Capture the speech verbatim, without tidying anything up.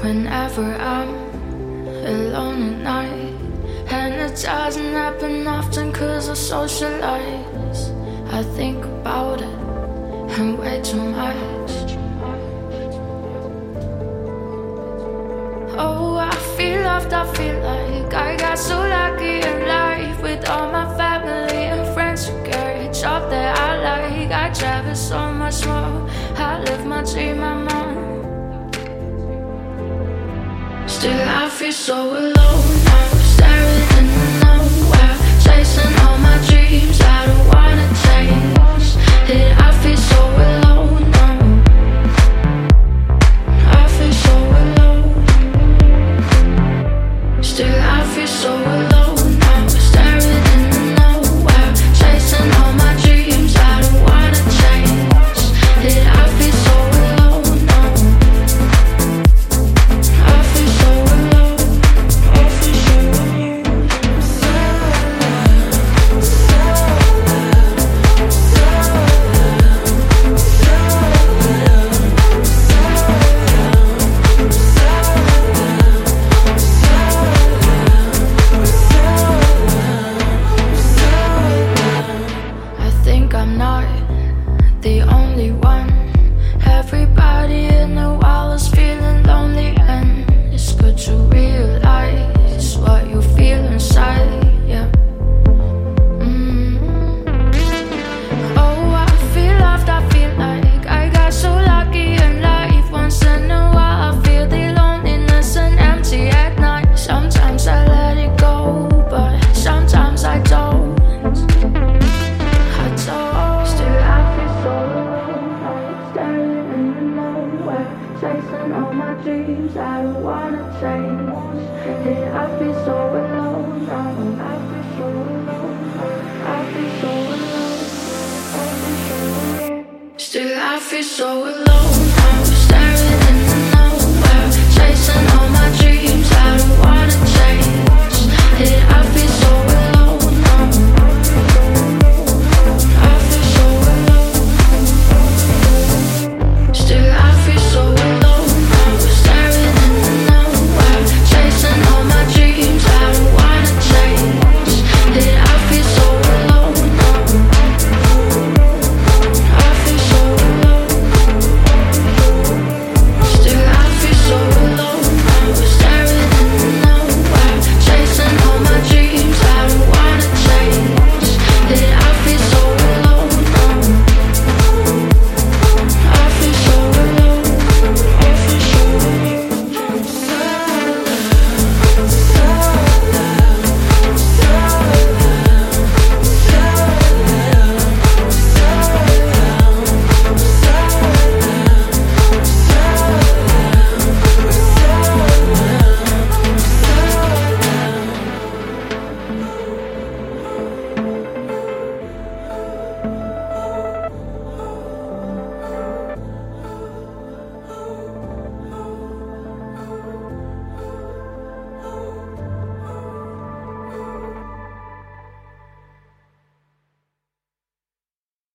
Whenever I'm alone at night, and it doesn't happen often cause I socialize, I think about it and way too much. Oh, I feel loved, I feel like I got so lucky in life, with all my family and friends who get a job that I like. I travel so much more, I live my dream, I'm on. Still I feel so alone now, staring into nowhere, chasing all my dreams I don't wanna change. Did I feel so alone now? I feel so alone. Still I feel so alone now, staring into nowhere, chasing all my dreams I don't wanna change. Did I feel so alone now? I feel so alone. I feel so alone. I think I'm not the only one. Everybody in the world is feeling lonely, and it's good to realize what you feel inside. Yeah. Mm. Oh, I feel loved, I feel like I got so lucky in life. Once in a while, I feel the loneliness and empty at night. Sometimes I let it go, but sometimes I don't. I don't. Still, I feel so alone. I'm staring into nowhere, chasing all my dreams I don't wanna change. Yeah, I feel so alone now. I feel so alone. I feel so alone. I feel so alone. Still, I feel so alone.